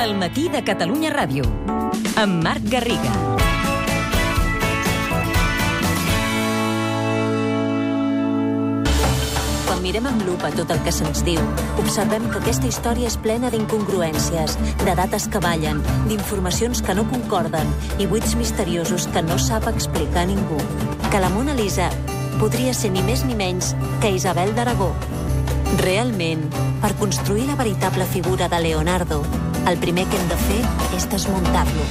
El matí de Catalunya Ràdio, amb Marc Garriga. Quan mirem amb lupa tot el que se'ns diu, observem que aquesta història és plena d'incongruències, de dates que ballen, d'informacions que no concorden i buits misteriosos que no sap explicar ningú. Que la Mona Lisa podria ser ni més ni menys que Isabel d'Aragó. Realment, per construir la veritable figura de Leonardo, el primer que hem de fer és desmuntar-lo.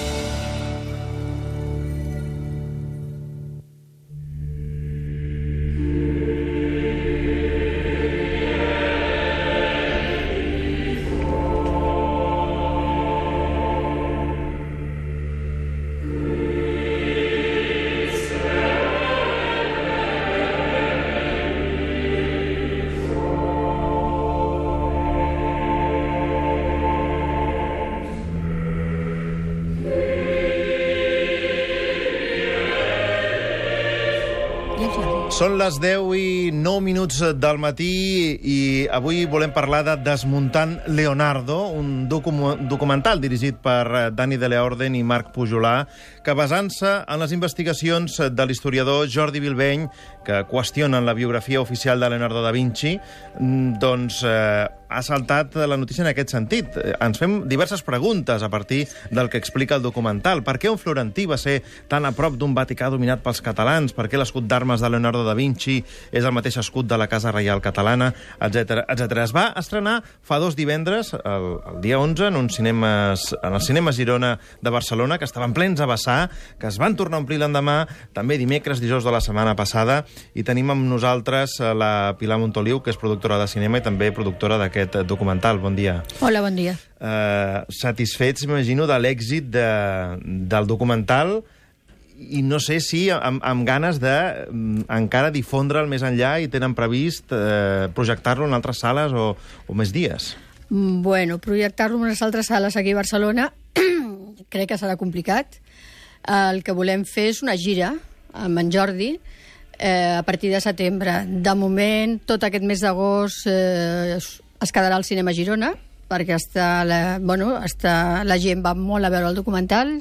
Són les 10:09 del matí i avui volem parlar de Desmuntant Leonardo, un documental dirigit per Dani de la Orden i Marc Pujolà, que basant-se en les investigacions de l'historiador Jordi Bilbeny, que qüestionen la biografia oficial de Leonardo da Vinci, doncs ha saltat la notícia en aquest sentit. Ens fem diverses preguntes a partir del que explica el documental. Per què un florentí va ser tan a prop d'un Vaticà dominat pels catalans? Per què l'escut d'armes de Leonardo da Vinci és el mateix escut de la Casa Reial Catalana, etc. Es va estrenar fa 2 divendres, el dia 11, en els cinemes Girona de Barcelona, que estaven plens a vessar, que es van tornar a omplir l'endemà, també dimecres, dijous de la setmana passada, i tenim amb nosaltres la Pilar Montoliu, que és productora de cinema i també productora d'aquest documental. Bon dia. Hola, bon dia. Satisfets, m'imagino, de l'èxit del documental, i no sé si amb ganes de encara difondre'l més enllà i tenen previst projectar-lo en altres sales o més dies. Bueno, projectar-lo en unes altres sales aquí a Barcelona crec que serà complicat. El que volem fer és una gira amb en Jordi a partir de setembre. De moment, tot aquest mes d'agost es quedarà al cinema Girona, perquè la gent va molt a veure el documental.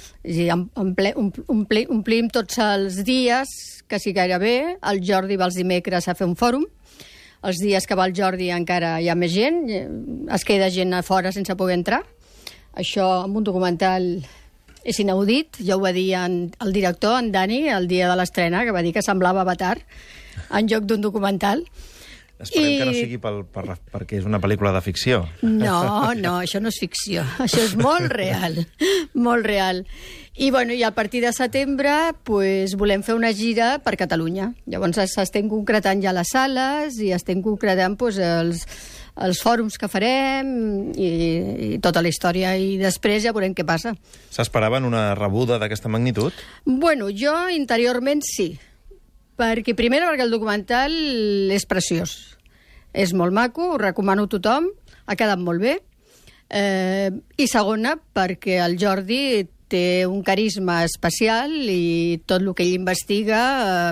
Omplim tots els dies, que sí gairebé. El Jordi va els dimecres a fer un fòrum. Els dies que va el Jordi encara hi ha més gent. Es queda gent a fora sense poder entrar. Això, amb un documental, és inaudit. Ja ho va dir el director, en Dani, el dia de l'estrena, que va dir que semblava Avatar en lloc d'un documental. Esperem que no sigui perquè és una pel·lícula de ficció. No, això no és ficció. Això és molt real, molt real. I a partir de setembre volem fer una gira per Catalunya. Llavors estem concretant ja les sales i estem concretant els fòrums que farem i tota la història. I després ja veurem què passa. S'esperaven una rebuda d'aquesta magnitud? Jo interiorment sí. Perquè el documental és preciós. És molt maco, ho recomano a tothom, ha quedat molt bé. I segona, perquè el Jordi té un carisma especial i tot el que ell investiga,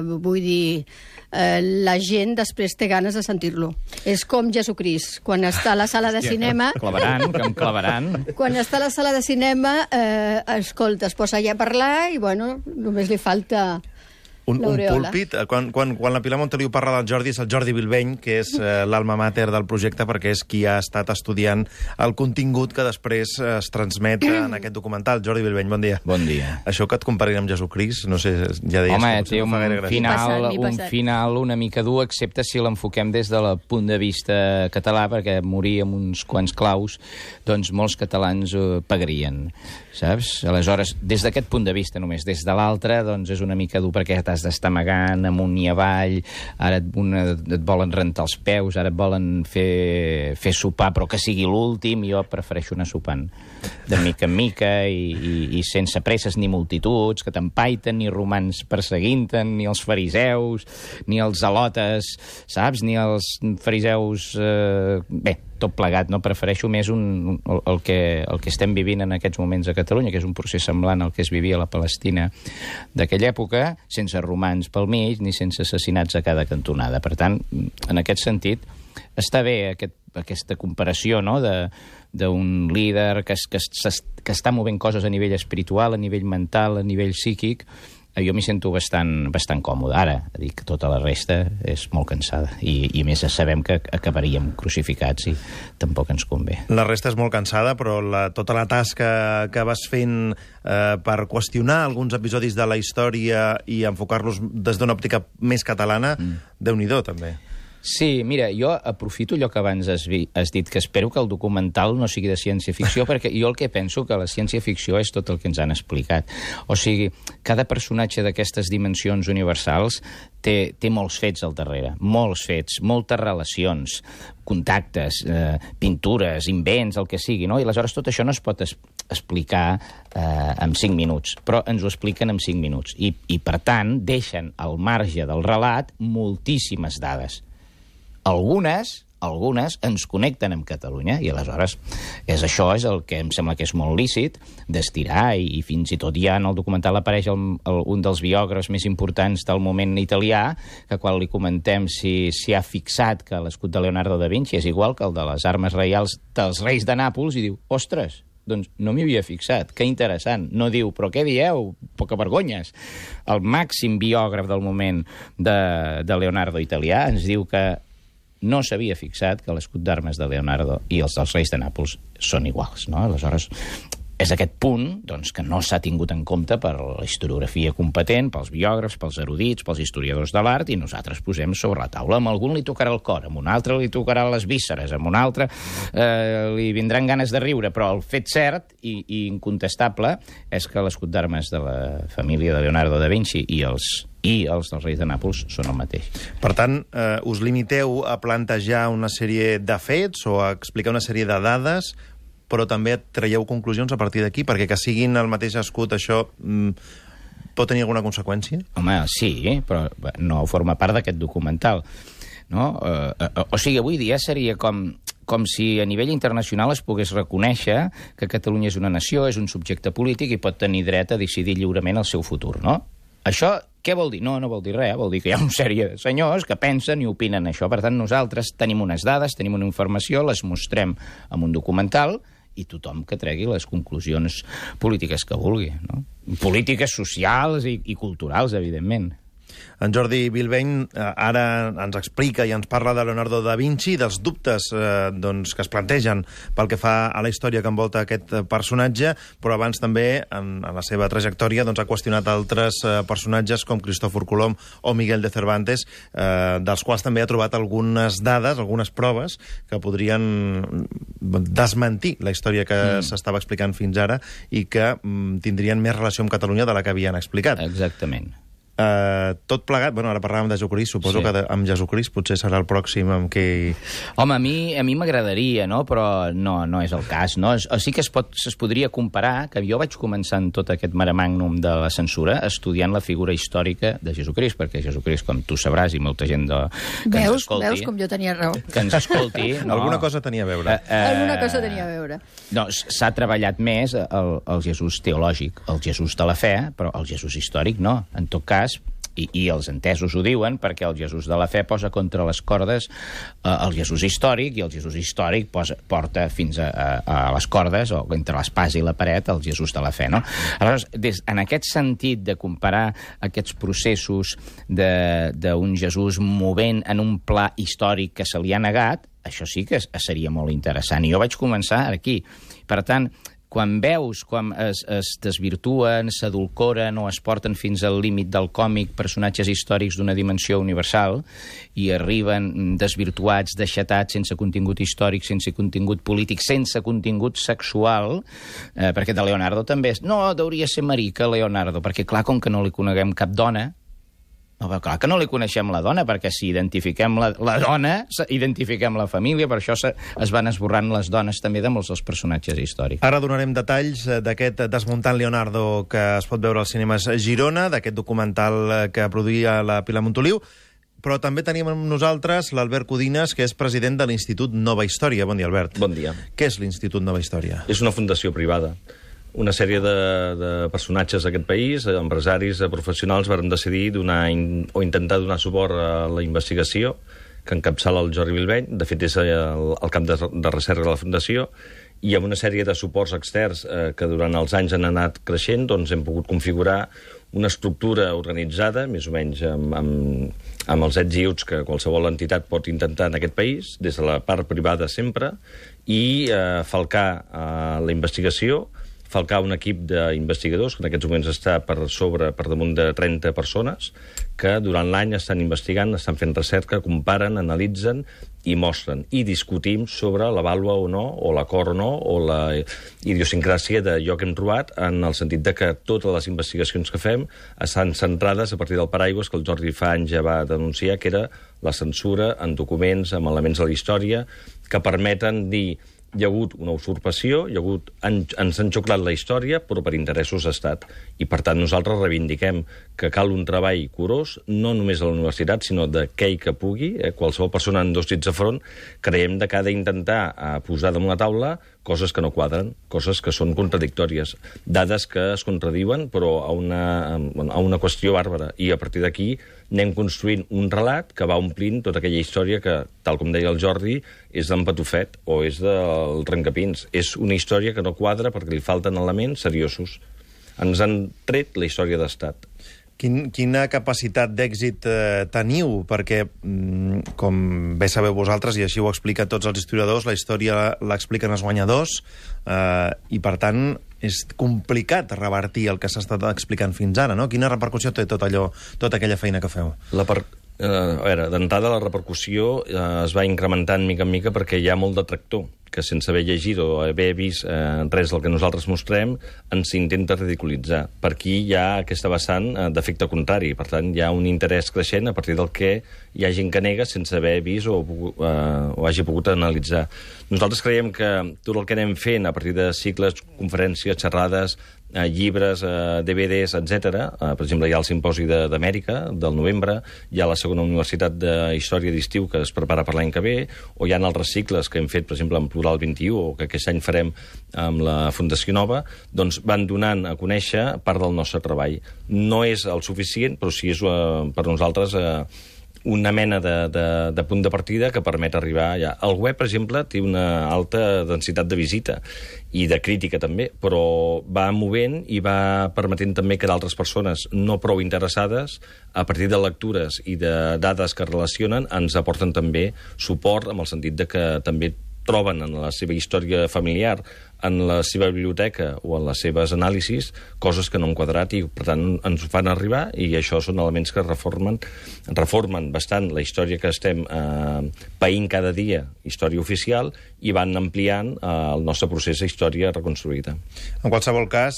la gent després té ganes de sentir-lo. És com Jesucrist, quan està a la sala de cinema... Que em clavaran. Quan està a la sala de cinema, escolta, es posa allà a parlar i, només li falta... Un púlpit. Quan la Pilar Montoliu parla del Jordi, és el Jordi Bilbeny, que és l'alma mater del projecte, perquè és qui ha estat estudiant el contingut que després es transmet en aquest documental. Jordi Bilbeny, bon dia. Bon dia. Això que et comparin amb Jesucrist, no sé, ja deies... Home, té un final una mica dur, excepte si l'enfoquem des del punt de vista català, perquè morir amb uns quants claus, doncs molts catalans pagarien, saps? Aleshores, des d'aquest punt de vista només, des de l'altre, doncs és una mica dur, perquè t'has d'estar amagant amunt i avall, ara et volen rentar els peus, ara et volen fer sopar, però que sigui l'últim. Jo prefereixo anar sopant de mica en mica i sense presses ni multituds, que t'empaiten, ni romans perseguint-te'n, ni els fariseus, ni els zelotes, saps? Ni els fariseus... tot plegat, no? Prefereixo més el que estem vivint en aquests moments a Catalunya, que és un procés semblant al que es vivia a la Palestina d'aquella època, sense romans pel mig ni sense assassinats a cada cantonada. Per tant, en aquest sentit, està bé aquesta comparació, no?, d'un líder que està movent coses a nivell espiritual, a nivell mental, a nivell psíquic. Jo m'hi sento bastant còmode. Ara, dic que tota la resta és molt cansada. I a més sabem que acabaríem crucificats i tampoc ens convé. La resta és molt cansada, però tota la tasca que vas fent per qüestionar alguns episodis de la història i enfocar-los des d'una òptica més catalana, Déu-n'hi-do, també. Sí, mira, jo aprofito allò que abans has dit, que espero que el documental no sigui de ciència-ficció, perquè jo el que penso que la ciència-ficció és tot el que ens han explicat. O sigui, cada personatge d'aquestes dimensions universals té molts fets al darrere, molts fets, moltes relacions, contactes, pintures, invents, el que sigui, no? I aleshores tot això no es pot explicar en 5 minuts, però ens ho expliquen en 5 minuts. I per tant, deixen al marge del relat moltíssimes dades. Algunes ens connecten amb Catalunya i aleshores això és el que em sembla que és molt lícit d'estirar i fins i tot ja en el documental apareix un dels biògrafs més importants del moment italià que quan li comentem si ha fixat que l'escut de Leonardo da Vinci és igual que el de les armes reials dels reis de Nàpols i diu, ostres, doncs no m'hi havia fixat, que interessant. No diu, però què dieu? Poca vergonyes. El màxim biògraf del moment de Leonardo italià ens diu que no s'havia fixat que l'escut d'armes de Leonardo i els dels reis de Nàpols són iguals, no? Aleshores, és aquest punt doncs, que no s'ha tingut en compte per la historiografia competent, pels biògrafs, pels erudits, pels historiadors de l'art, i nosaltres posem sobre la taula. Amb algun li tocarà el cor, amb un altre li tocarà les vísceres, amb un altre li vindran ganes de riure, però el fet cert i incontestable és que l'escut d'armes de la família de Leonardo da Vinci i els dels reis de Nàpols són el mateix. Per tant, us limiteu a plantejar una sèrie de fets o a explicar una sèrie de dades, però també traieu conclusions a partir d'aquí, perquè que siguin el mateix escut, això pot tenir alguna conseqüència? Home, sí, però no forma part d'aquest documental. No? O sigui, avui dia seria com si a nivell internacional es pogués reconèixer que Catalunya és una nació, és un subjecte polític i pot tenir dret a decidir lliurement el seu futur, no? Això què vol dir? No vol dir res, vol dir que hi ha una sèrie de senyors que pensen i opinen això. Per tant, nosaltres tenim unes dades, tenim una informació, les mostrem en un documental i tothom que tregui les conclusions polítiques que vulgui, no? Polítiques socials i culturals, evidentment. En Jordi Bilbeny ara ens explica i ens parla de Leonardo da Vinci, dels dubtes que es plantegen pel que fa a la història que envolta aquest personatge, però abans també, en la seva trajectòria, ha qüestionat altres personatges com Cristòfor Colom o Miguel de Cervantes, dels quals també ha trobat algunes dades, algunes proves que podrien desmentir la història que s'estava explicant fins ara i que tindrien més relació amb Catalunya de la que havien explicat. Exactament. Tot plegat, ara parlàvem de Jesucrist, suposo que amb Jesucrist potser serà el pròxim amb qui... Home, a mi m'agradaria, no? Però no és el cas, no? Sí que es podria comparar, que jo vaig començar en tot aquest mare magnum de la censura estudiant la figura històrica de Jesucrist, perquè Jesucrist, com tu sabràs, i molta gent que ens escolti... Veus com jo tenia raó. Que ens escolti... No? Alguna cosa tenia a veure. Alguna cosa tenia a veure. Doncs s'ha treballat més el Jesús teològic, el Jesús de la fe, però el Jesús històric no. En tot cas, i els entesos ho diuen, perquè el Jesús de la fe posa contra les cordes el Jesús històric, i el Jesús històric porta fins a les cordes, o entre l'espasa i la paret, el Jesús de la fe, no? Aleshores, en aquest sentit de comparar aquests processos d'un Jesús movent en un pla històric que se li ha negat, això sí que seria molt interessant. I jo vaig començar aquí. Per tant, quan veus com es desvirtuen, s'adulcoren o es porten fins al límit del còmic personatges històrics d'una dimensió universal i arriben desvirtuats, deixatats, sense contingut històric, sense contingut polític, sense contingut sexual, perquè de Leonardo també és... No, hauria ser marica, Leonardo, perquè clar, com que no li coneguem cap dona... No, clar que no li coneixem la dona, perquè si identifiquem la dona, identifiquem la família, per això es van esborrant les dones també de molts dels personatges històrics. Ara donarem detalls d'aquest Desmuntant Leonardo que es pot veure als cinemes Girona, d'aquest documental que produïa la Pilar Montoliu, però també tenim amb nosaltres l'Albert Codines, que és president de l'Institut Nova Història. Bon dia, Albert. Bon dia. Què és l'Institut Nova Història? És una fundació privada. Una sèrie de personatges d'aquest país, empresaris, professionals, varen decidir donar o intentar donar suport a la investigació que encapçala el Jordi Bilbeny, de fet és el cap de recerca de la Fundació, i amb una sèrie de suports externs que durant els anys han anat creixent, doncs hem pogut configurar una estructura organitzada, més o menys amb els ets i uts que qualsevol entitat pot intentar en aquest país, des de la part privada sempre, i falcar la investigació, falcar un equip d'investigadors, que en aquests moments està per damunt de 30 persones, que durant l'any estan investigant, estan fent recerca, comparen, analitzen i mostren. I discutim sobre la vàlua o no, o l'acord o no, o la idiosincràsia d'allò que hem trobat, en el sentit de que totes les investigacions que fem estan centrades a partir del paraigües que el Jordi fa anys ja va denunciar, que era la censura en documents, amb elements de la història, que permeten dir hi ha hagut una usurpació, ens han xuclat la història, però per interessos d'estat. I, per tant, nosaltres reivindiquem que cal un treball curós, no només a la universitat, sinó d'aquell que pugui. Qualsevol persona amb dos dits de front, creiem que ha d'intentar posar damunt la taula coses que no quadren, coses que són contradictòries, dades que es contradiuen, però a una qüestió bàrbara. I a partir d'aquí anem construint un relat que va omplint tota aquella història que, tal com deia el Jordi, és d'en Patufet o és del Trencapins. És una història que no quadra perquè li falten elements seriosos. Ens han tret la història d'estat. Quina capacitat d'èxit teniu? Perquè, com bé sabeu vosaltres, i així ho expliquen tots els historiadors, la història l'expliquen els guanyadors, i, per tant, és complicat revertir el que s'ha estat explicant fins ara, no? Quina repercussió té tota aquella feina que feu? A veure, d'entrada la repercussió es va incrementant mica en mica perquè hi ha molt detractor que sense haver llegit o haver vist res del que nosaltres mostrem ens intenta ridiculitzar. Per aquí hi ha aquesta vessant d'efecte contrari. Per tant, hi ha un interès creixent a partir del que hi ha gent que nega sense haver vist o hagi pogut analitzar. Nosaltres creiem que tot el que anem fent a partir de cicles, conferències, xerrades, llibres, DVDs, etc. Per exemple, hi ha el Simposi d'Amèrica, del novembre, hi ha la segona Universitat de Història d'Estiu, que es prepara per l'any que ve, o hi ha altres cicles que hem fet, per exemple, en Plural 21, o que aquest any farem amb la Fundació Nova, doncs van donant a conèixer part del nostre treball. No és el suficient, però sí és per nosaltres una mena de punt de partida que permet arribar allà. El web, per exemple, té una alta densitat de visita i de crítica també, però va movent i va permetent també que d'altres persones no prou interessades, a partir de lectures i de dades que relacionen, ens aporten també suport, en el sentit de que també troben en la seva història familiar, en la seva biblioteca o en les seves anàlisis, coses que no han quadrat i, per tant, ens ho fan arribar i això són elements que reformen bastant la història que estem païnt cada dia, història oficial, i van ampliant el nostre procés de història reconstruïda. En qualsevol cas,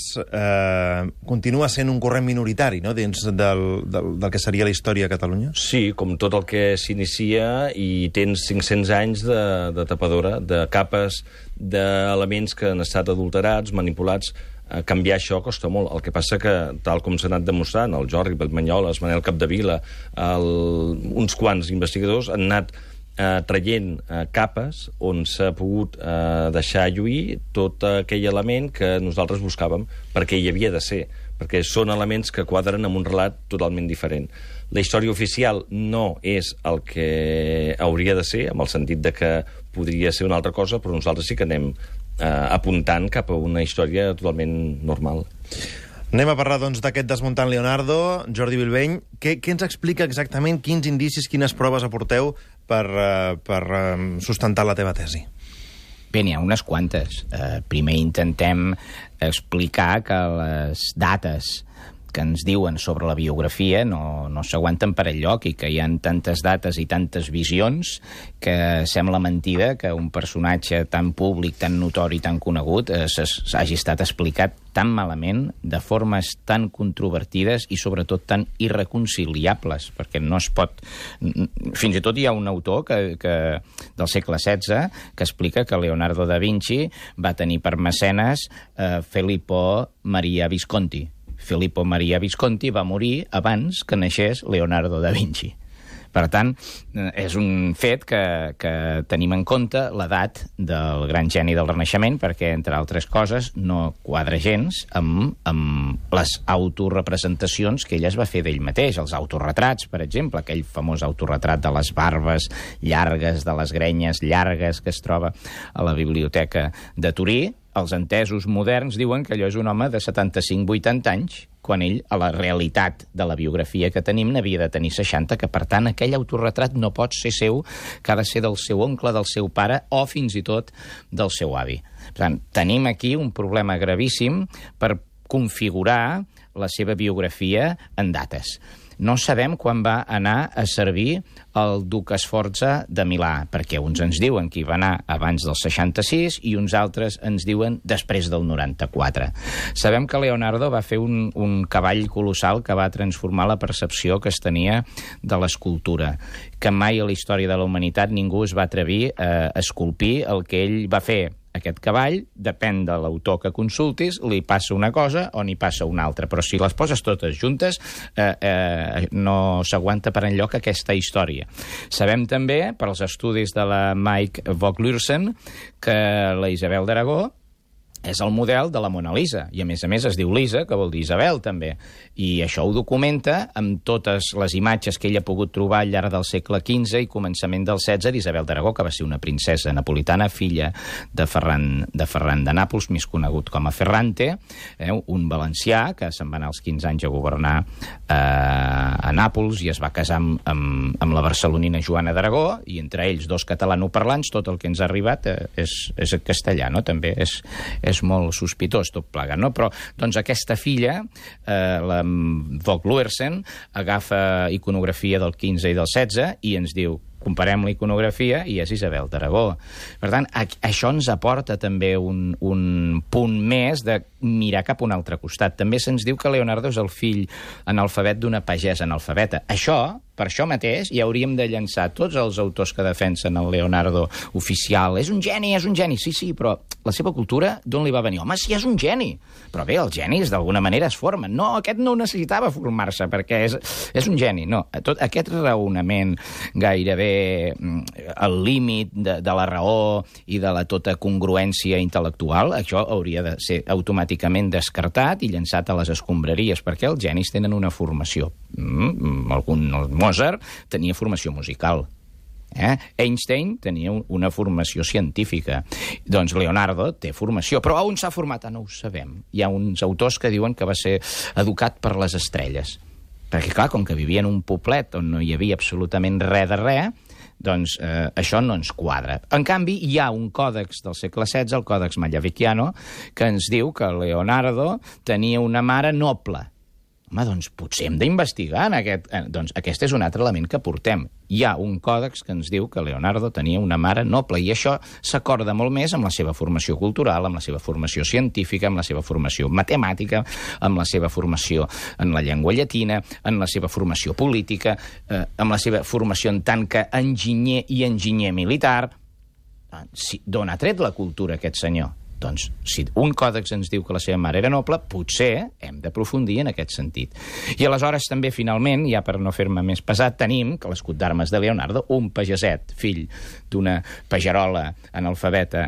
continua sent un corrent minoritari, no?, dins del que seria la història a Catalunya? Sí, com tot el que s'inicia i tens 500 anys de tapadora, de capes, d'elements que han estat adulterats, manipulats. Canviar això costa molt. El que passa que, tal com s'ha anat demostrant, el Jordi Manyoles, Manel Capdevila, uns quants investigadors han anat traient capes on s'ha pogut deixar lluir tot aquell element que nosaltres buscàvem, perquè hi havia de ser, perquè són elements que quadren amb un relat totalment diferent. La història oficial no és el que hauria de ser, en el sentit de que podria ser una altra cosa, però nosaltres sí que anem apuntant cap a una història totalment normal. Anem a parlar, doncs, d'aquest Desmuntant Leonardo. Jordi Bilbeny, què ens explica exactament, quins indicis, quines proves aporteu per sustentar la teva tesi? Bé, n'hi ha unes quantes. Primer intentem explicar que les dates que ens diuen sobre la biografia no s'aguanten per enlloc i que hi ha tantes dates i tantes visions que sembla mentida que un personatge tan públic, tan notori, tan conegut hagi estat explicat tan malament, de formes tan controvertides i sobretot tan irreconciliables, perquè no es pot... Fins i tot hi ha un autor del segle XVI que explica que Leonardo da Vinci va tenir per mecenes Filippo Maria Visconti. Filippo Maria Visconti va morir abans que naixés Leonardo da Vinci. Per tant, és un fet que tenim en compte l'edat del gran geni del Renaixement, perquè, entre altres coses, no quadra gens amb les autorepresentacions que ell es va fer d'ell mateix, els autorretrats, per exemple, aquell famós autorretrat de les barbes llargues, de les grenyes llargues que es troba a la Biblioteca de Turí. Els entesos moderns diuen que allò és un home de 75-80 anys, quan ell, a la realitat de la biografia que tenim, n'havia de tenir 60, que, per tant, aquell autorretrat no pot ser seu, que ha de ser del seu oncle, del seu pare, o fins i tot del seu avi. Per tant, tenim aquí un problema gravíssim per configurar la seva biografia en dates. No sabem quan va anar a servir el duc Sforza de Milà, perquè uns ens diuen que hi va anar abans del 66 i uns altres ens diuen després del 94. Sabem que Leonardo va fer un cavall colossal que va transformar la percepció que es tenia de l'escultura, que mai a la història de la humanitat ningú es va atrevir a esculpir el que ell va fer. Aquest cavall, depèn de l'autor que consultis, li passa una cosa o n'hi passa una altra, però si les poses totes juntes no s'aguanta per enlloc aquesta història. Sabem també, per als estudis de la Mike Vogluersen, que la Isabel d'Aragó és el model de la Mona Lisa, i a més es diu Lisa, que vol dir Isabel, també. I això ho documenta amb totes les imatges que ell ha pogut trobar al llarg del segle XV i començament del XVI d'Isabel d'Aragó, que va ser una princesa napolitana, filla de Ferran de Nàpols, més conegut com a Ferrante, un valencià que se'n va anar als 15 anys a governar a Nàpols i es va casar amb la barcelonina Joana d'Aragó, i entre ells dos catalanoparlants, tot el que ens ha arribat és castellà, no? També és molt sospitós tot plegat, no? Però doncs aquesta filla, la Vogluersen, agafa iconografia del 15 i del 16 i ens diu, comparem la iconografia i és Isabel d'Aragó. Per tant, això ens aporta també un punt més de mirar cap a un altre costat. També se'ns diu que Leonardo és el fill analfabet d'una pagesa analfabeta. Per això mateix, ja hauríem de llançar tots els autors que defensen el Leonardo oficial. És un geni, és un geni. Sí, però la seva cultura d'on li va venir? Home, sí, és un geni. Però bé, els genis d'alguna manera es formen. No, aquest no necessitava formar-se perquè és un geni. No, tot aquest raonament gairebé al límit de la raó i de la tota congruència intel·lectual, això hauria de ser automàticament descartat i llançat a les escombraries, perquè els genis tenen una formació. Mozart tenia formació musical. Einstein tenia una formació científica. Doncs Leonardo té formació. Però on s'ha format? No ho sabem. Hi ha uns autors que diuen que va ser educat per les estrelles. Perquè, clar, com que vivia en un poblet on no hi havia absolutament res de res, doncs això no ens quadra. En canvi, hi ha un còdex del segle XVI, el Còdex Magliavecchiano, que ens diu que Leonardo tenia una mare noble. Home, doncs potser hem d'investigar en aquest... Doncs aquest és un altre element que portem. Hi ha un còdex que ens diu que Leonardo tenia una mare noble, i això s'acorda molt més amb la seva formació cultural, amb la seva formació científica, amb la seva formació matemàtica, amb la seva formació en la llengua llatina, en la seva formació política, amb la seva formació en tant que enginyer i enginyer militar. D'on ha tret la cultura aquest senyor? Doncs, si un còdex ens diu que la seva mare era noble, potser hem d'aprofundir en aquest sentit. I aleshores també, finalment, ja per no fer-me més pesat, tenim que l'escut d'armes de Leonardo, un pageset, fill d'una pagerola analfabeta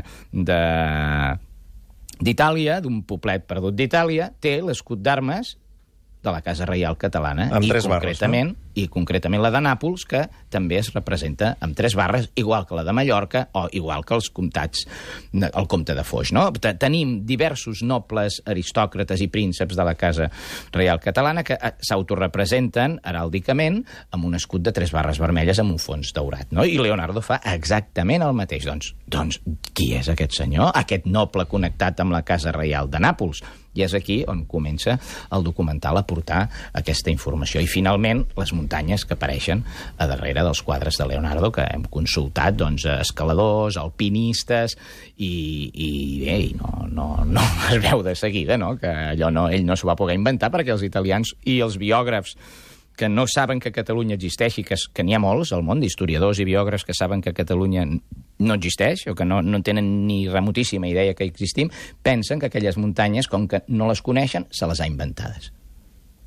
d'Itàlia, d'un poblet perdut d'Itàlia, té l'escut d'armes de la Casa Reial Catalana, amb 3 barres, no? I concretament la de Nàpols, que també es representa amb 3 barres, igual que la de Mallorca o igual que els comtats, el comte de Foix, no? Tenim diversos nobles, aristòcrates i prínceps de la Casa Reial Catalana que s'autorepresenten heràldicament amb un escut de 3 barres vermelles amb un fons daurat, no? I Leonardo fa exactament el mateix. Doncs qui és aquest senyor? Aquest noble connectat amb la Casa Reial de Nàpols. I és aquí on comença el documental a portar aquesta informació. I finalment, les muntanyes que apareixen a darrere dels quadres de Leonardo, que hem consultat, doncs, escaladors, alpinistes, i bé, no es veu de seguida, no?, que allò ell no s'ho va poder inventar, perquè els italians i els biògrafs que no saben que Catalunya existeix, i que n'hi ha molts al món, d'historiadors i biògrafs que saben que Catalunya no existeix, o que no tenen ni remotíssima idea que existim, pensen que aquelles muntanyes, com que no les coneixen, se les ha inventades.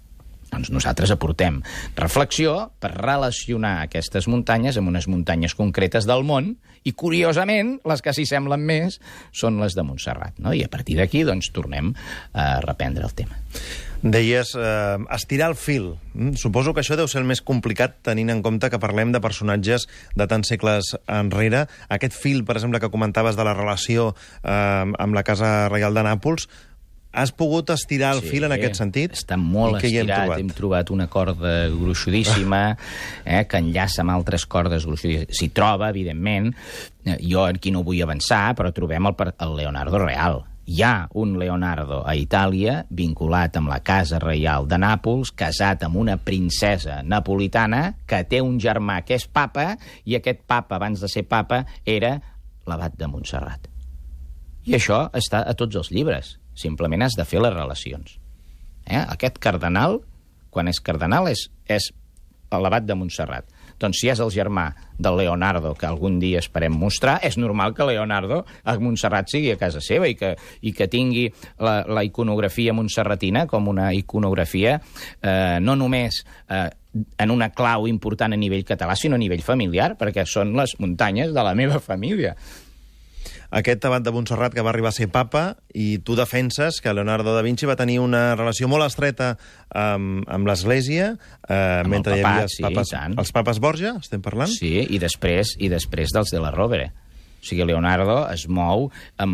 Doncs nosaltres aportem reflexió per relacionar aquestes muntanyes amb unes muntanyes concretes del món i, curiosament, les que s'hi semblen més són les de Montserrat, no? I a partir d'aquí, doncs, tornem a reprendre el tema. Deies estirar el fil. Suposo que això deu ser el més complicat tenint en compte que parlem de personatges de tants segles enrere. Aquest fil, per exemple, que comentaves de la relació amb la Casa Reial de Nàpols, has pogut estirar el fil en aquest sentit? Està molt estirat. Hem trobat una corda gruixudíssima que enllaça amb altres cordes gruixudíssimes. S'hi troba, evidentment. Jo aquí no vull avançar, però trobem el Leonardo real. Hi ha un Leonardo a Itàlia vinculat amb la Casa Reial de Nàpols, casat amb una princesa napolitana que té un germà que és papa, i aquest papa, abans de ser papa, era l'abat de Montserrat. I això està a tots els llibres. Simplement has de fer les relacions. Aquest cardenal, quan és cardenal, és l'abat de Montserrat. Doncs si és el germà del Leonardo, que algun dia esperem mostrar, és normal que Leonardo a Montserrat sigui a casa seva i que tingui la iconografia montserratina com una iconografia no només en una clau important a nivell català, sinó a nivell familiar, perquè són les muntanyes de la meva família. Aquest abat de Montserrat que va arribar a ser papa, i tu defenses que Leonardo da Vinci va tenir una relació molt estreta amb l'Església, mentre hi havia els papes Borja, estem parlant? Sí, i després dels de la Rovere. O sigui, Leonardo es mou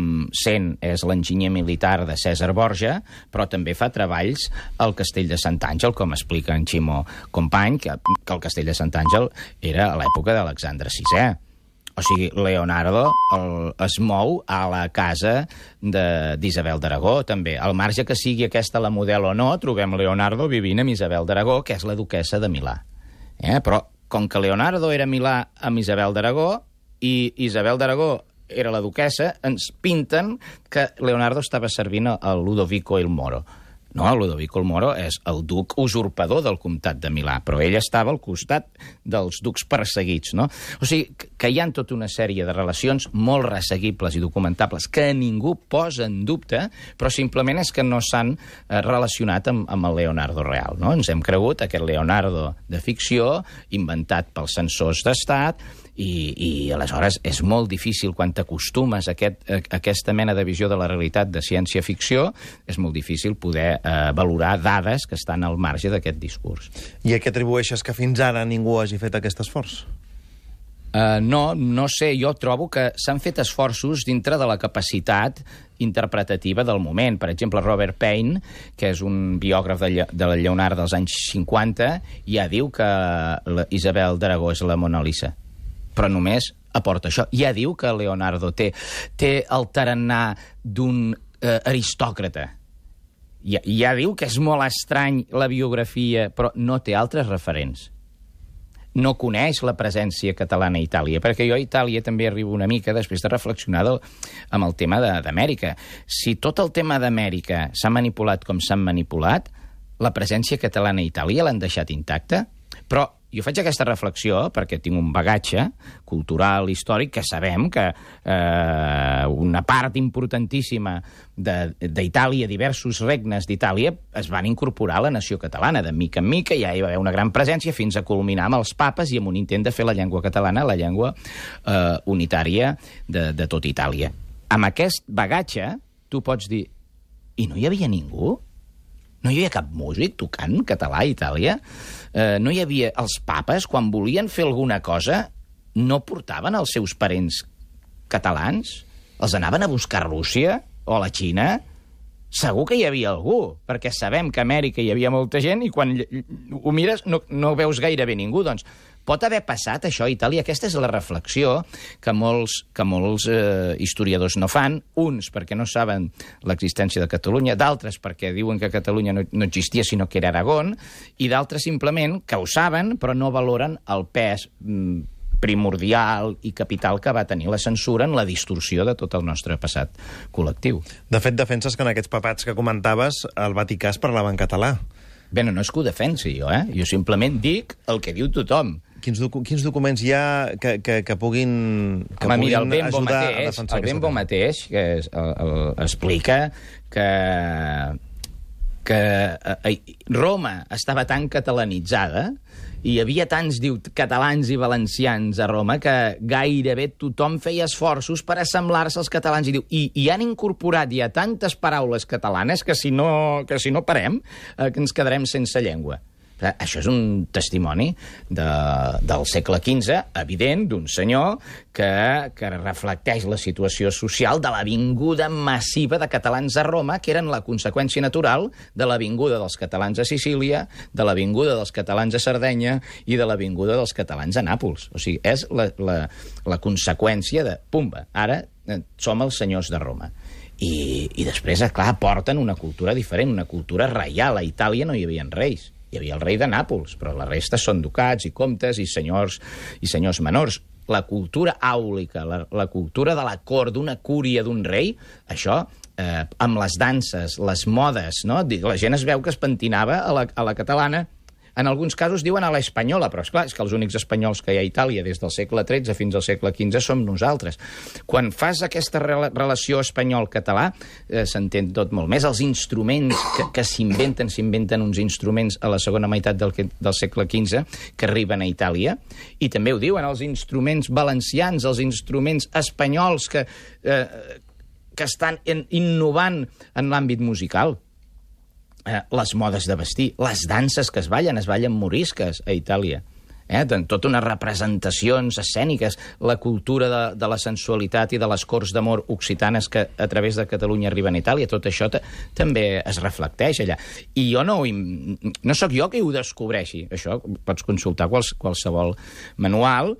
és l'enginyer militar de Cèsar Borja, però també fa treballs al Castell de Sant Àngel, com explica en Ximo Company, que el Castell de Sant Àngel era a l'època d'Alexandre VI. O sigui, Leonardo es mou a la casa d'Isabel d'Aragó, també. Al marge que sigui aquesta la model o no, trobem Leonardo vivint amb Isabel d'Aragó, que és la duquessa de Milà. Però, com que Leonardo era a Milà amb Isabel d'Aragó i Isabel d'Aragó era la duquessa, ens pinten que Leonardo estava servint a Ludovico il Moro. No, Ludovico il Moro és el duc usurpador del comtat de Milà, però ell estava al costat dels ducs perseguits, no? O sigui, que hi ha tota una sèrie de relacions molt resseguibles i documentables que ningú posa en dubte, però simplement és que no s'han relacionat amb el Leonardo real, no? Ens hem cregut aquest Leonardo de ficció, inventat pels censors d'estat, i aleshores és molt difícil, quan t'acostumes a aquesta mena de visió de la realitat de ciència-ficció, és molt difícil poder valorar dades que estan al marge d'aquest discurs. I a què atribueixes que fins ara ningú hagi fet aquest esforç? No sé, jo trobo que s'han fet esforços dintre de la capacitat interpretativa del moment. Per exemple, Robert Payne, que és un biògraf de Leonardo dels anys 50, ja diu que Isabel d'Aragó és la Mona Lisa. Però només aporta això. Ja diu que Leonardo té el tarannà d'un aristòcrata. Ja diu que és molt estrany la biografia, però no té altres referents. No coneix la presència catalana a Itàlia, perquè jo a Itàlia també arribo una mica després de reflexionar amb el tema d'Amèrica. Si tot el tema d'Amèrica s'ha manipulat com s'han manipulat, la presència catalana a Itàlia l'han deixat intacta, però jo faig aquesta reflexió perquè tinc un bagatge cultural, històric, que sabem que una part importantíssima d'Itàlia, diversos regnes d'Itàlia, es van incorporar a la nació catalana. De mica en mica ja hi va haver una gran presència fins a culminar amb els papes i amb un intent de fer la llengua catalana la llengua unitària de tot Itàlia. Amb aquest bagatge, tu pots dir, i no hi havia ningú? No hi havia cap músic tocant català a Itàlia? No hi havia... Els papes, quan volien fer alguna cosa, no portaven els seus parents catalans? Els anaven a buscar a Rússia o a la Xina? Segur que hi havia algú, perquè sabem que a Amèrica hi havia molta gent i quan ho mires no veus gairebé ningú. Doncs pot haver passat això a Itàlia. Aquesta és la reflexió que molts historiadors no fan, uns perquè no saben l'existència de Catalunya, d'altres perquè diuen que Catalunya no existia sinó que era Aragón, i d'altres simplement que ho saben però no valoren el pes primordial i capital que va tenir la censura en la distorsió de tot el nostre passat col·lectiu. De fet, defenses que en aquests papats que comentaves el Vaticà es parlava en català. Bé, no és que ho defensi jo, Jo simplement dic el que diu tothom. Quins documents hi ha que puguin ajudar a defensar el Bembo mateix que explica que Roma estava tan catalanitzada i hi havia tants catalans i valencians a Roma que gairebé tothom feia esforços per assemblar-se als catalans. I han incorporat ja tantes paraules catalanes que si no parem, que ens quedarem sense llengua. Això és un testimoni del segle XV, evident, d'un senyor que reflecteix la situació social de la vinguda massiva de catalans a Roma, que eren la conseqüència natural de la vinguda dels catalans a Sicília, de la vinguda dels catalans a Sardenya i de la vinguda dels catalans a Nàpols. O sigui, és la conseqüència de, pumba, ara som els senyors de Roma. I després, clar, porten una cultura diferent, una cultura reial. A Itàlia no hi havia reis. Hi havia el rei de Nàpols, però la resta són ducats i comtes i senyors menors. La cultura àulica, la cultura de la cort, d'una cúria d'un rei, això, amb les danses, les modes, no? La gent es veu que es pentinava a la catalana. En alguns casos diuen a l'espanyola, però esclar, és que els únics espanyols que hi ha a Itàlia des del segle XIII fins al segle XV som nosaltres. Quan fas aquesta relació espanyol-català, s'entén tot molt més. Els instruments que s'inventen uns instruments a la segona meitat del segle XV que arriben a Itàlia, i també ho diuen, els instruments valencians, els instruments espanyols que estan innovant en l'àmbit musical. Les modes de vestir, les danses que es ballen morisques a Itàlia. Tota unes representacions escèniques, la cultura de la sensualitat i de les corts d'amor occitanes que a través de Catalunya arriben a Itàlia, tot això també es reflecteix allà. I jo no sóc jo que ho descobreixi, això pots consultar qualsevol manual.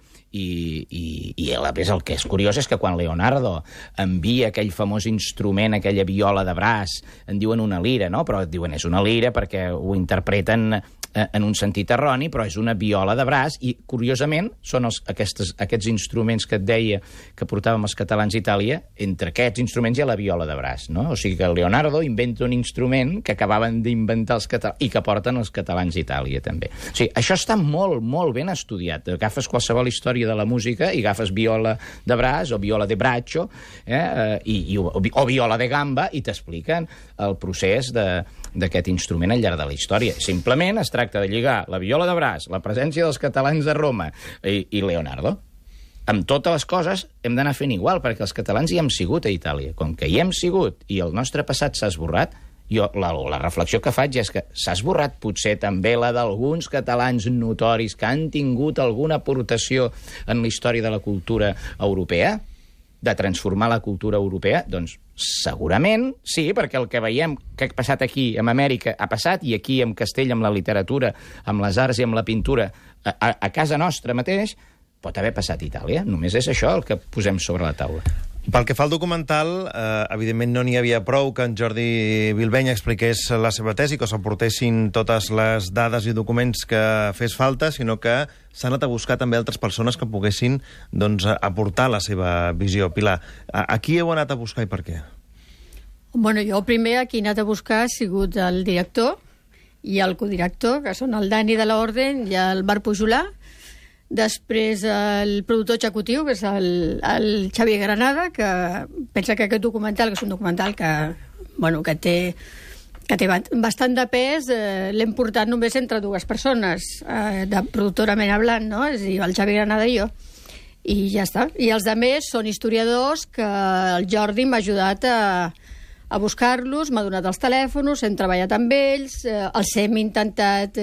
I a la vegada el que és curiós és que quan Leonardo envia aquell famós instrument, aquella viola de braç, en diuen una lira, no? Però diuen és una lira perquè ho interpreten en un sentit erroni, però és una viola de braç, i curiosament són aquests instruments que et deia que portàvem els catalans a Itàlia, entre aquests instruments hi ha la viola de braç, no? O sigui que Leonardo inventa un instrument que acabaven d'inventar els catalans i que porten els catalans a Itàlia també. O sigui, això està molt, molt ben estudiat. Agafes qualsevol història de la música i agafes viola de braç o viola de braccio o viola de gamba i t'expliquen el procés d'aquest instrument al llarg de la història. Simplement es tracta de lligar la viola de braç, la presència dels catalans a Roma i Leonardo. Amb totes les coses hem d'anar fent igual, perquè els catalans hi hem sigut a Itàlia. Com que hi hem sigut i el nostre passat s'ha esborrat, jo la reflexió que faig és que s'ha esborrat potser també la d'alguns catalans notoris que han tingut alguna aportació en la història de la cultura europea, de transformar la cultura europea. Doncs segurament sí, perquè el que veiem que ha passat aquí amb Amèrica ha passat, i aquí amb Castella, amb la literatura, amb les arts i amb la pintura, a casa nostra mateix, pot haver passat a Itàlia. Només és això el que posem sobre la taula. Pel que fa al documental, evidentment no n'hi havia prou que en Jordi Bilbeny expliqués la seva tesi, que s'aportessin totes les dades i documents que fes falta, sinó que s'ha anat a buscar també altres persones que poguessin aportar la seva visió. Pilar, a qui heu anat a buscar i per què? Bueno, jo primer a qui he anat a buscar ha sigut el director i el codirector, que són el Dani de l'Orden i el Marc Pujolà. Després el productor executiu, que és el Xavier Granada, que pensa que aquest documental, que és un documental que té bastant de pes, l'hem portat només entre dues persones, de productorament hablant, no? És a dir, el Xavier Granada i jo. I ja està. I els altres són historiadors que el Jordi m'ha ajudat a buscar-los, m'ha donat els telèfons, hem treballat amb ells, els hem intentat,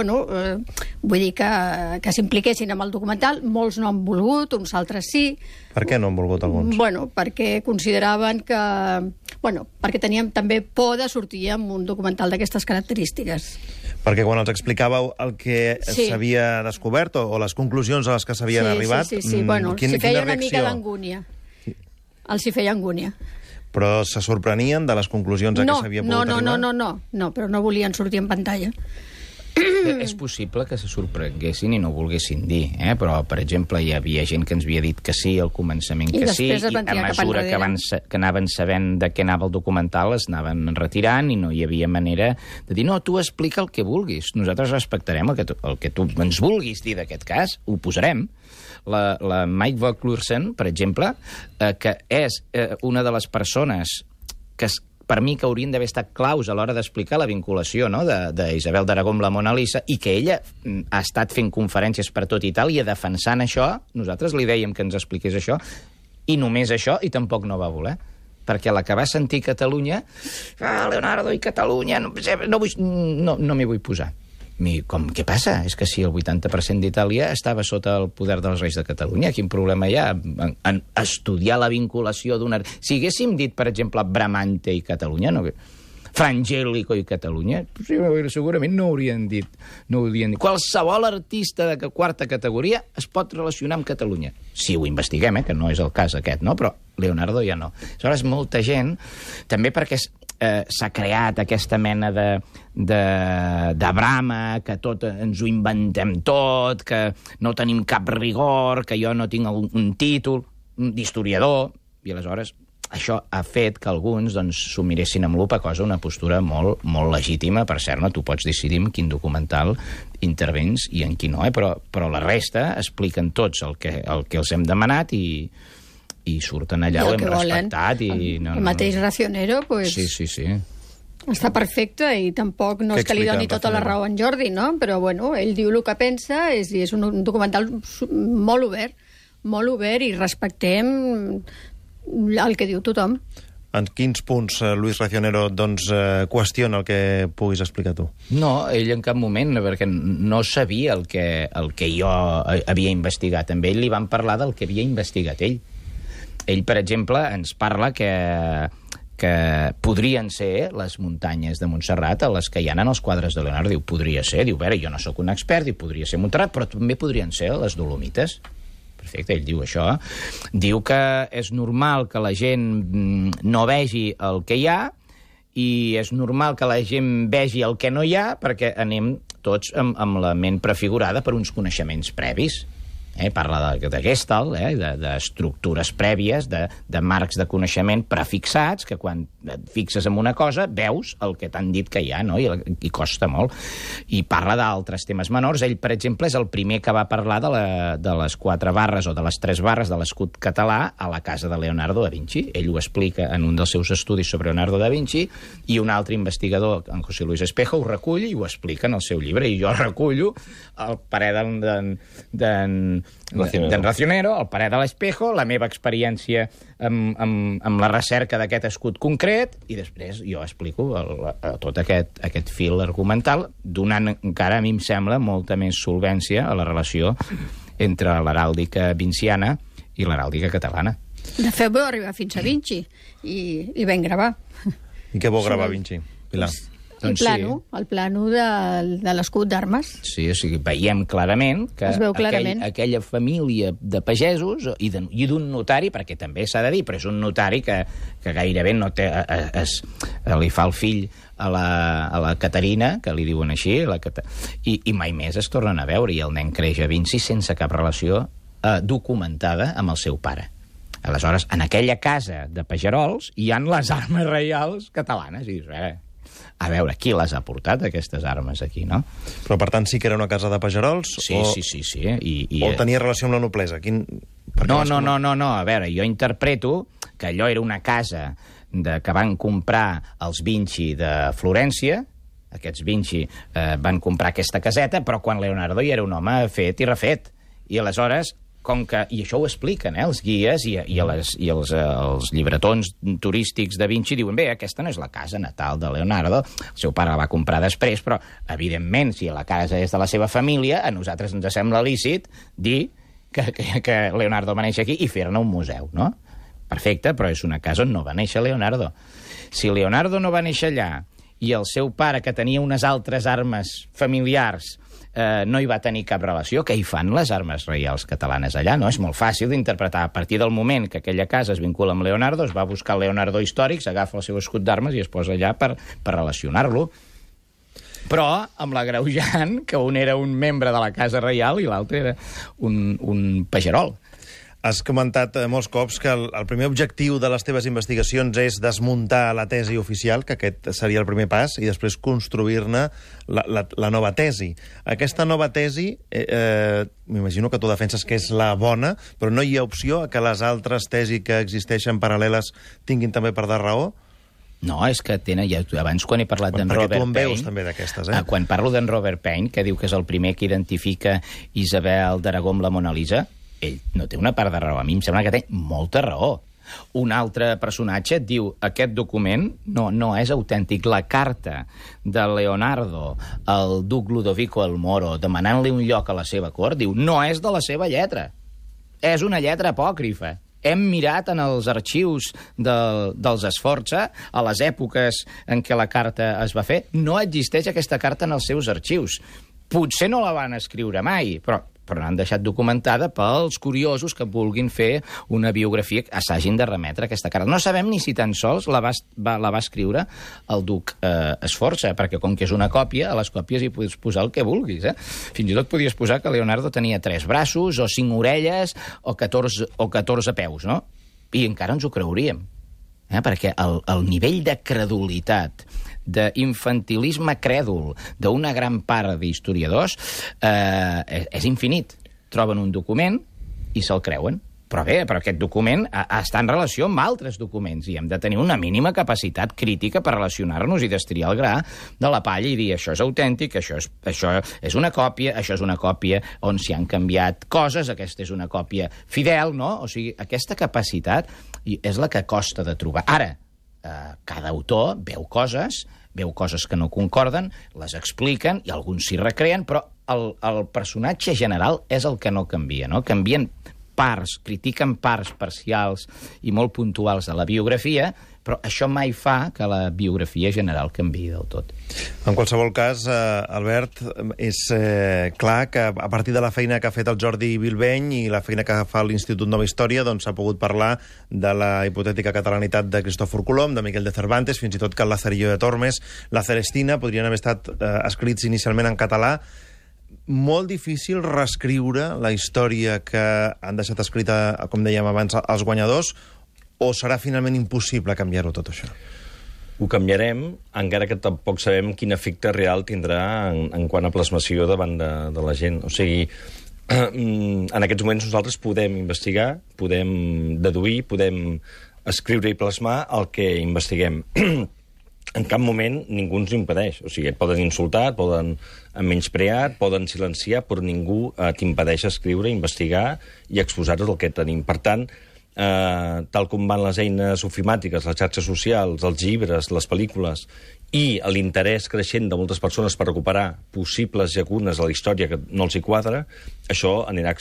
vull dir que s'impliquessin amb el documental. Molts no han volgut, uns altres sí. Per què no han volgut alguns? Bueno, perquè consideraven que... perquè teníem també por de sortir amb un documental d'aquestes característiques. Perquè quan els explicàveu el que s'havia descobert o les conclusions a les que s'havien arribat... Sí. Bueno, s'hi feia una mica d'angúnia. Els hi feia angúnia. Però se sorprenien de les conclusions a què s'havia pogut arribar? No, però no volien sortir en pantalla. És possible que se sorprenguessin i no volguessin dir, però, per exemple, hi havia gent que ens havia dit que sí al començament, que sí, i a mesura que anaven sabent de què anava el documental es anaven retirant i no hi havia manera de dir, no, tu explica el que vulguis, nosaltres respectarem el que tu ens vulguis dir d'aquest cas, ho posarem. La Mike Vauclursen, per exemple, que és una de les persones que per mi que haurien d'haver estat claus a l'hora d'explicar la vinculació, no?, d'Isabel d'Aragó amb la Mona Lisa, i que ella ha estat fent conferències per tot Itàlia defensant això. Nosaltres li dèiem que ens expliqués això, i només això, i tampoc no va voler. Perquè la que va sentir Catalunya, Leonardo i Catalunya, no m'hi vull posar. Què passa? És que si el 80% d'Itàlia estava sota el poder dels reis de Catalunya, quin problema hi ha en estudiar la vinculació d'una... Si haguéssim dit, per exemple, Bramante i Catalunya, Frangélico i Catalunya, segurament no ho haurien dit. Qualsevol artista de quarta categoria es pot relacionar amb Catalunya. Si ho investiguem, que no és el cas aquest, no? Però Leonardo ja no. Aleshores, molta gent, també perquè s'ha creat aquesta mena de brama, que tot ens ho inventem tot, que no tenim cap rigor, que jo no tinc un títol d'historiador, i aleshores això ha fet que alguns s'ho miressin amb lupa, cosa, una postura molt, molt legítima. Per cert, tu pots decidir en quin documental intervens i en quin no, però la resta expliquen tots el que els hem demanat i surten allà, ho hem respectat. El mateix Racionero, pues... Sí. Està perfecte i tampoc no és que li doni tota la raó a en Jordi, no? Però, bueno, ell diu el que pensa, és un documental molt obert i respectem el que diu tothom. En quins punts Luis Racionero qüestiona el que puguis explicar tu? No, ell en cap moment, perquè no sabia el que jo havia investigat. Amb ell li van parlar del que havia investigat ell. Ell, per exemple, ens parla que podrien ser les muntanyes de Montserrat a les que hi ha en els quadres de Leonardo. Diu, podria ser. Diu, jo no sóc un expert, diu, podria ser Montserrat, però també podrien ser les Dolomites. Perfecte, ell diu això. Diu que és normal que la gent no vegi el que hi ha i és normal que la gent vegi el que no hi ha perquè anem tots amb la ment prefigurada per uns coneixements previs. Parla de Gestalt, d'estructures prèvies, de marcs de coneixement prefixats, que quan et fixes en una cosa veus el que t'han dit que hi ha, no? I costa molt. I parla d'altres temes menors. Ell, per exemple, és el primer que va parlar de les 4 barres o de les 3 barres de l'escut català a la casa de Leonardo da Vinci. Ell ho explica en un dels seus estudis sobre Leonardo da Vinci, i un altre investigador, en José Luis Espejo, ho recull i ho explica en el seu llibre. I jo recullo el parer d'en Racionero, el parer de l'Espejo, la meva experiència amb la recerca d'aquest escut concret, i després jo explico tot aquest fil argumental, donant encara, a mi em sembla, molta més solvència a la relació entre l'heràldica vinciana i l'heràldica catalana. De fet, vau arribar fins a Vinci i vam gravar. I què vol gravar Vinci, Pilar? El plano de l'escut d'armes. Sí, o sigui, veiem clarament que aquella família de pagesos i d'un notari, perquè també s'ha de dir, però és un notari que gairebé no té... li fa el fill a la Caterina, que li diuen així, i mai més es tornen a veure, i el nen creix a Vinci sense cap relació documentada amb el seu pare. Aleshores, en aquella casa de pagerols hi han les armes reials catalanes, i dius, a veure, qui les ha portat, aquestes armes, aquí, no? Però, per tant, sí que era una casa de pagerols? Sí. O tenia relació amb la noblesa? No, a veure, jo interpreto que allò era una casa que van comprar els Vinci de Florència. Aquests Vinci van comprar aquesta caseta, però quan Leonardo ja era un home fet i refet. I aleshores... I això ho expliquen, els guies i els llibretons turístics de Vinci diuen, aquesta no és la casa natal de Leonardo, el seu pare la va comprar després, però, evidentment, si la casa és de la seva família, a nosaltres ens sembla lícit dir que Leonardo va néixer aquí i fer-ne un museu, no? Perfecte, però és una casa on no va néixer Leonardo. Si Leonardo no va néixer allà i el seu pare, que tenia unes altres armes familiars, no hi va tenir cap relació, què hi fan les armes reials catalanes allà? No és molt fàcil d'interpretar. A partir del moment que aquella casa es vincula amb Leonardo, es va buscar el Leonardo històric, s'agafa el seu escut d'armes i es posa allà per relacionar-lo. Però amb l'agreujant que un era un membre de la casa reial i l'altre era un pagerol. Has comentat molts cops que el primer objectiu de les teves investigacions és desmuntar la tesi oficial, que aquest seria el primer pas, i després construir-ne la nova tesi. Aquesta nova tesi, m'imagino que tu defenses que és la bona, però no hi ha opció a que les altres tesis que existeixen paral·leles tinguin també part de raó? No, és que tenen... Ja, abans, quan he parlat d'en Robert Payne... Perquè tu en veus també d'aquestes, Quan parlo d'en Robert Payne, que diu que és el primer que identifica Isabel d'Aragó amb la Mona Lisa, ell no té una part de raó. A mi em sembla que té molta raó. Un altre personatge diu aquest document no és autèntic. La carta de Leonardo al duc Ludovico el Moro demanant-li un lloc a la seva cort, diu, no és de la seva lletra. És una lletra apòcrifa. Hem mirat en els arxius dels Sforza, a les èpoques en què la carta es va fer, no existeix aquesta carta en els seus arxius. Potser no la van escriure mai, però l'han deixat documentada pels curiosos que vulguin fer una biografia que s'hagin de remetre a aquesta carta. No sabem ni si tan sols la va escriure el duc Sforza, perquè com que és una còpia, a les còpies hi pots posar el que vulguis. Fins i tot podies posar que Leonardo tenia 3 braços, o 5 orelles, o 14 peus, no? I encara ens ho creuríem. Perquè el nivell de credulitat, d'infantilisme crèdul d'una gran part d'historiadors és infinit. Troben un document i se'l creuen. Però aquest document està en relació amb altres documents i hem de tenir una mínima capacitat crítica per relacionar-nos i destriar el gra de la palla i dir això és autèntic, això és una còpia, això és una còpia on s'hi han canviat coses, aquesta és una còpia fidel, no? O sigui, aquesta capacitat és la que costa de trobar. Ara, cada autor veu coses que no concorden, les expliquen i alguns s'hi recreen, però el personatge general és el que no canvia, no? Canvien parts, critiquen parts parcials i molt puntuals de la biografia, però això mai fa que la biografia general canviï del tot. En qualsevol cas, Albert, és clar que a partir de la feina que ha fet el Jordi Bilbeny i la feina que fa l'Institut Nova Història, doncs s'ha pogut parlar de la hipotètica catalanitat de Cristòfor Colom, de Miquel de Cervantes, fins i tot que el Lazarillo de Tormes, la Celestina, podrien haver estat escrits inicialment en català. Molt difícil reescriure la història que han deixat escrita, com dèiem abans, els guanyadors, o serà finalment impossible canviar-ho tot això? Ho canviarem, encara que tampoc sabem quin efecte real tindrà en quant a plasmació davant de la gent. O sigui, en aquests moments nosaltres podem investigar, podem deduir, podem escriure i plasmar el que investiguem. En cap moment ningú ens ho impedeix. O sigui, et poden insultar, et poden menysprear, et poden silenciar, però ningú t'impedeix escriure, investigar i exposar-nos el que tenim. Per tant, tal com van les eines ofimàtiques, les xarxes socials, els llibres, les pel·lícules, i l'interès creixent de moltes persones per recuperar possibles llacunes a la història que no els hi quadra, això anirà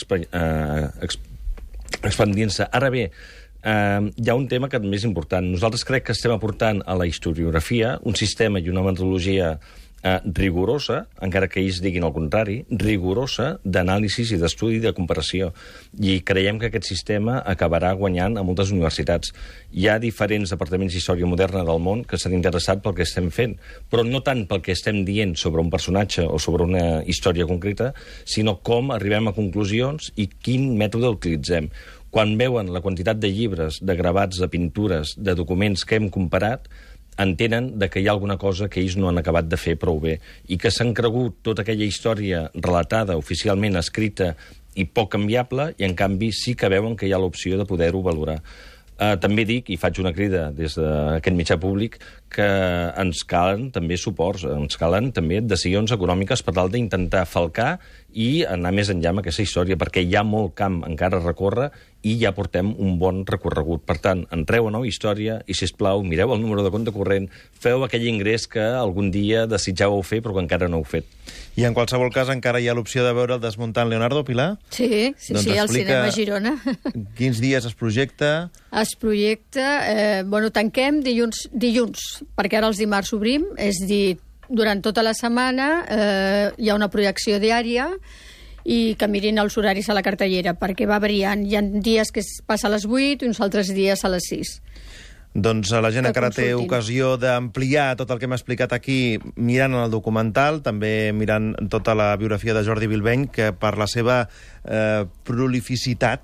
expandint-se. Ara bé, hi ha un tema que també és important. Nosaltres crec que estem aportant a la historiografia un sistema i una metodologia rigorosa, encara que ells diguin el contrari, rigorosa d'anàlisi i d'estudi i de comparació. I creiem que aquest sistema acabarà guanyant a moltes universitats. Hi ha diferents departaments d'història moderna del món que s'han interessat pel que estem fent, però no tant pel que estem dient sobre un personatge o sobre una història concreta, sinó com arribem a conclusions i quin mètode utilitzem. Quan veuen la quantitat de llibres, de gravats, de pintures, de documents que hem comparat, entenen que hi ha alguna cosa que ells no han acabat de fer prou bé i que s'han cregut tota aquella història relatada, oficialment escrita i poc canviable, i en canvi sí que veuen que hi ha l'opció de poder-ho valorar. També dic, i faig una crida des d'aquest mitjà públic, que ens calen també suports, ens calen també decisions econòmiques per tal d'intentar falcar i anar més enllà amb aquesta història, perquè hi ha molt camp encara a recórrer i ja portem un bon recorregut. Per tant, entreu a Nova Història i, sisplau, mireu el número de compte corrent, feu aquell ingrés que algun dia desitjàveu fer però que encara no heu fet. I en qualsevol cas encara hi ha l'opció de veure el Desmuntant Leonardo, Pilar? Sí, al cinema Girona. Quins dies es projecta? Es projecta, tanquem dilluns, perquè ara els dimarts obrim, és dir, durant tota la setmana hi ha una projecció diària i que mirin els horaris a la cartellera, perquè va variant. Hi ha dies que es passa a les 8 i uns altres dies a les 6. Doncs la gent encara té ocasió d'ampliar tot el que hem explicat aquí mirant en el documental, també mirant tota la biografia de Jordi Bilbeny, que per la seva prolificitat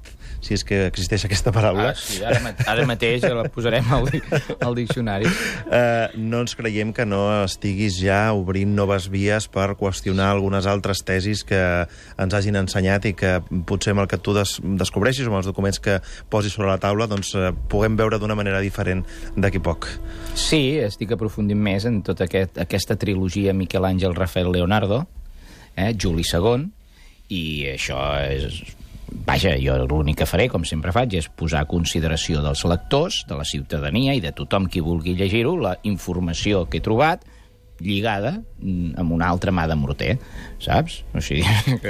si és que existeix aquesta paraula. Sí, ara mateix la posarem al diccionari. No ens creiem que no estiguis ja obrint noves vies per qüestionar algunes altres tesis que ens hagin ensenyat i que potser amb el que tu descobreixis o amb els documents que posis sobre la taula doncs puguem veure d'una manera diferent d'aquí poc. Sí, estic aprofundint més en tota aquesta trilogia Miquel Àngel, Rafael, Leonardo, Juli II, i això és... Vaja, jo l'únic que faré, com sempre faig, és posar a consideració dels lectors, de la ciutadania i de tothom qui vulgui llegir-ho, la informació que he trobat lligada amb una altra mà de morter, saps? O sigui,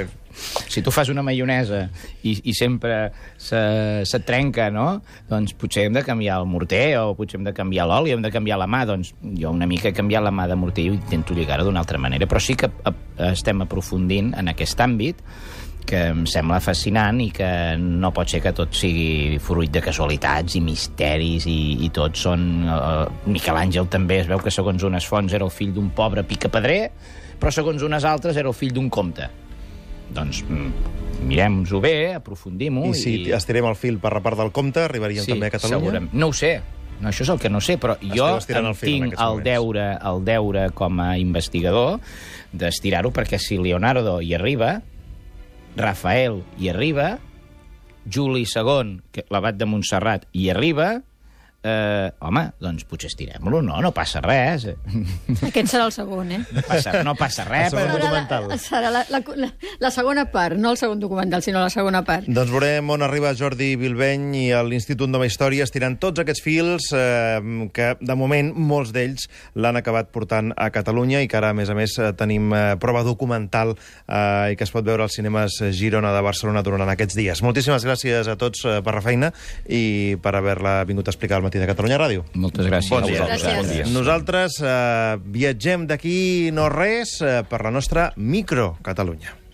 si tu fas una maionesa i sempre se trenca, no? Doncs potser hem de canviar el morter, o potser hem de canviar l'oli, hem de canviar la mà. Doncs jo una mica he canviat la mà de morter i intento lligar-ho d'una altra manera. Però sí que estem aprofundint en aquest àmbit, que em sembla fascinant i que no pot ser que tot sigui fruit de casualitats i misteris i tot són... Miquel Àngel també es veu que segons unes fonts era el fill d'un pobre picapedrer, però segons unes altres era el fill d'un comte. Doncs mirem-nos-ho bé, aprofundim-ho... I si estirem el fil per la part del comte, arribaríem també a Catalunya? Sí, segurament. No ho sé. No, això és el que no sé, però jo tinc el deure com a investigador d'estirar-ho, perquè si Leonardo hi arriba, Rafael hi arriba, Juli II, l'abat de Montserrat, hi arriba, home, doncs potser estirem-lo, no passa res. Aquest serà el segon, No passa res. El segon documental. Serà la segona part, no el segon documental, sinó la segona part. Doncs veurem on arriba Jordi Bilbeny i l'Institut Nova Història estirant tots aquests fils que, de moment, molts d'ells l'han acabat portant a Catalunya i que ara, a més, tenim prova documental i que es pot veure als cinemes Girona de Barcelona durant aquests dies. Moltíssimes gràcies a tots per la feina i per haver-la vingut a explicar al matí de Catalunya Ràdio. Moltes gràcies. Bon dia. Nosaltres viatgem d'aquí no res per la nostra micro Catalunya.